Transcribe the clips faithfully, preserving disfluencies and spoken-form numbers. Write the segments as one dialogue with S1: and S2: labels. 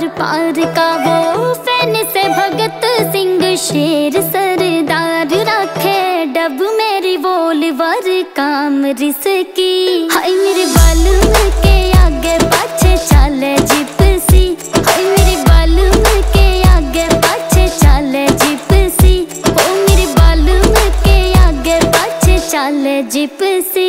S1: पार का वो फैन से भगत सिंह शेर सरदार रखे डब मेरी वोल्वर काम रिसकी। हाय मेरे बालूम के आगे पाछे चले जिप्सी, हाय मेरे बालूम के आगे पाछे चले जिप्सी, ओ मेरे बालूम के आगे पाछे चले जिप्सी।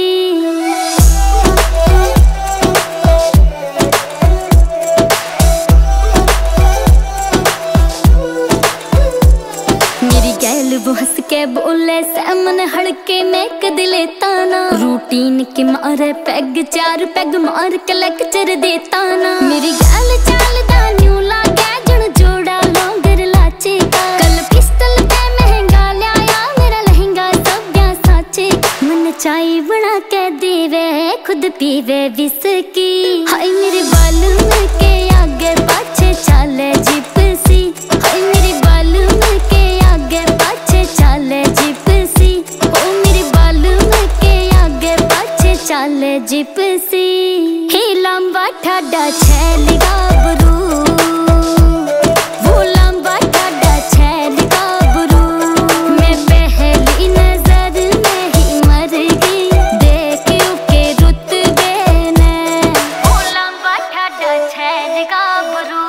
S1: वो हंस के बोले सैमन हड़के में कदले ताना, रूटीन के मारे पैग चार पैग मार के लेक्चर देता ना। मेरी गैल चाल दा न्यू लागे जण जोड़ा लोंगर लाचे का, कल पिस्टल पे महंगा लाया मेरा लहंगा सब्या साचे। मन चाय बना के देवे खुद पीवे विस्की, हाय मेरे बालूम के आगे पाछे चले जिप्सी, हाय मेरे बालूम के आगे पाछे चले जिप्सी, ओ मेरे बालूम के आगे पाछे चले जिप्सी। ही लंबा ठाडा छैल गाबरू, वो लंबा ठाडा छैल गाबरू, मैं पहली नजर में ही मर गई देख के रुतबे ने, वो लंबा ठाडा छैल गाबरू।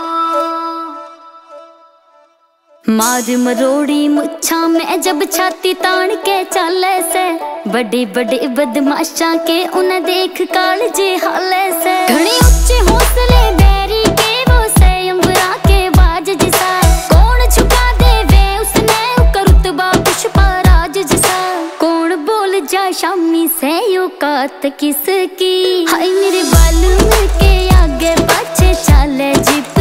S1: मार मरोड़ी मुच्छा में जब छाती तान के चाले से, बड़े बड़े बदमाशा के उन्हें देख काल जे हाले से। घने ऊंचे हौसले बैरी के वो से अंबरा के बाज जिसा, कौन झुका दे वे उसने उकर रुतबा पुष्पा राज जिसा। कौन बोल जा शामी से औकात किसकी, हाय मेरे बालूम के आगे पाछे चले जिप